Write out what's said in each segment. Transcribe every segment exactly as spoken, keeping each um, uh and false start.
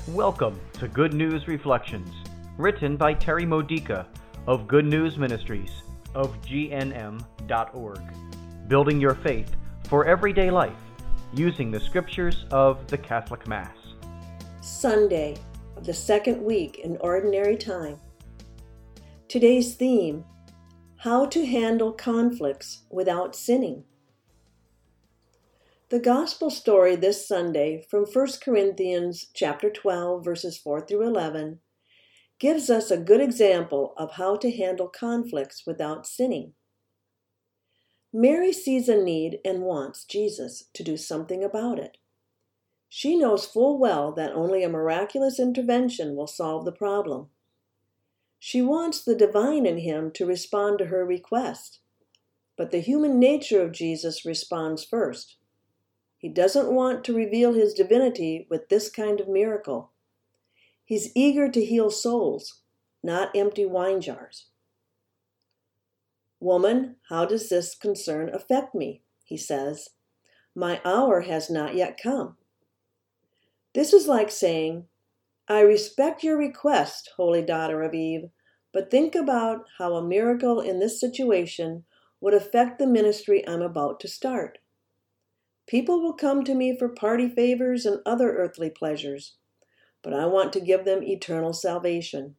Welcome to Good News Reflections, written by Terry Modica of Good News Ministries of G N M dot org, building your faith for everyday life using the scriptures of the Catholic Mass. Sunday of the second week in Ordinary Time. Today's theme, how to handle conflicts without sinning. The Gospel story this Sunday from First Corinthians chapter twelve, verses four through eleven, gives us a good example of how to handle conflicts without sinning. Mary sees a need and wants Jesus to do something about it. She knows full well that only a miraculous intervention will solve the problem. She wants the divine in him to respond to her request, but the human nature of Jesus responds first. He doesn't want to reveal his divinity with this kind of miracle. He's eager to heal souls, not empty wine jars. "Woman, how does this concern affect me?" he says. "My hour has not yet come." This is like saying, "I respect your request, holy daughter of Eve, but think about how a miracle in this situation would affect the ministry I'm about to start. People will come to me for party favors and other earthly pleasures, but I want to give them eternal salvation."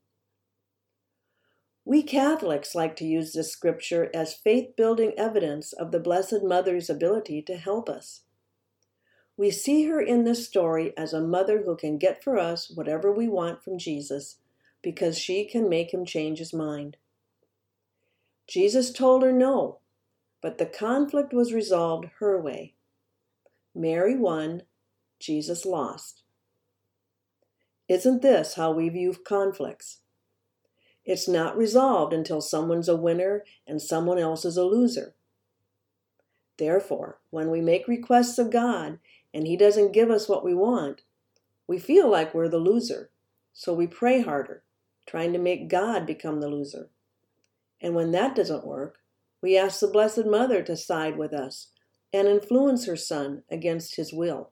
We Catholics like to use this scripture as faith-building evidence of the Blessed Mother's ability to help us. We see her in this story as a mother who can get for us whatever we want from Jesus because she can make him change his mind. Jesus told her no, but the conflict was resolved her way. Mary won, Jesus lost. Isn't this how we view conflicts? It's not resolved until someone's a winner and someone else is a loser. Therefore, when we make requests of God and he doesn't give us what we want, we feel like we're the loser, so we pray harder, trying to make God become the loser. And when that doesn't work, we ask the Blessed Mother to side with us and influence her Son against his will.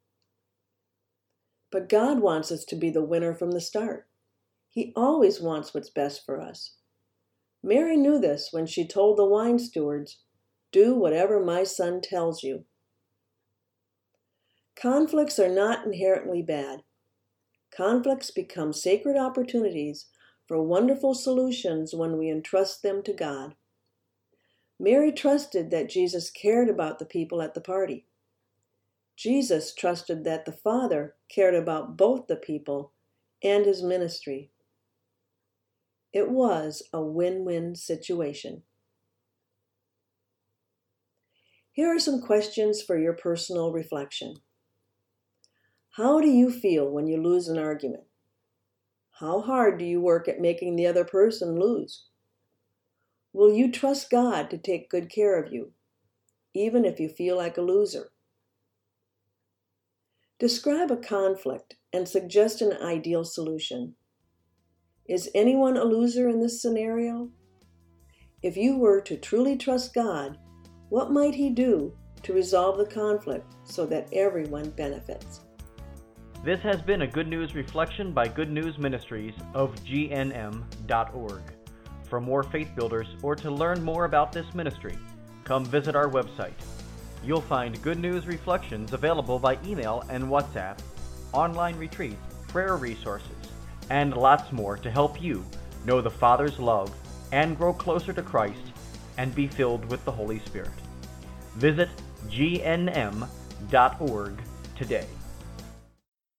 But God wants us to be the winner from the start. He always wants what's best for us. Mary knew this when she told the wine stewards, "Do whatever my son tells you." Conflicts are not inherently bad. Conflicts become sacred opportunities for wonderful solutions when we entrust them to God. Mary trusted that Jesus cared about the people at the party. Jesus trusted that the Father cared about both the people and his ministry. It was a win-win situation. Here are some questions for your personal reflection. How do you feel when you lose an argument? How hard do you work at making the other person lose? Will you trust God to take good care of you, even if you feel like a loser? Describe a conflict and suggest an ideal solution. Is anyone a loser in this scenario? If you were to truly trust God, what might he do to resolve the conflict so that everyone benefits? This has been a Good News Reflection by Good News Ministries of G N M dot org. For more faith builders or to learn more about this ministry, come visit our website. You'll find Good News Reflections available by email and WhatsApp, online retreats, prayer resources, and lots more to help you know the Father's love and grow closer to Christ and be filled with the Holy Spirit. Visit G N M dot org today.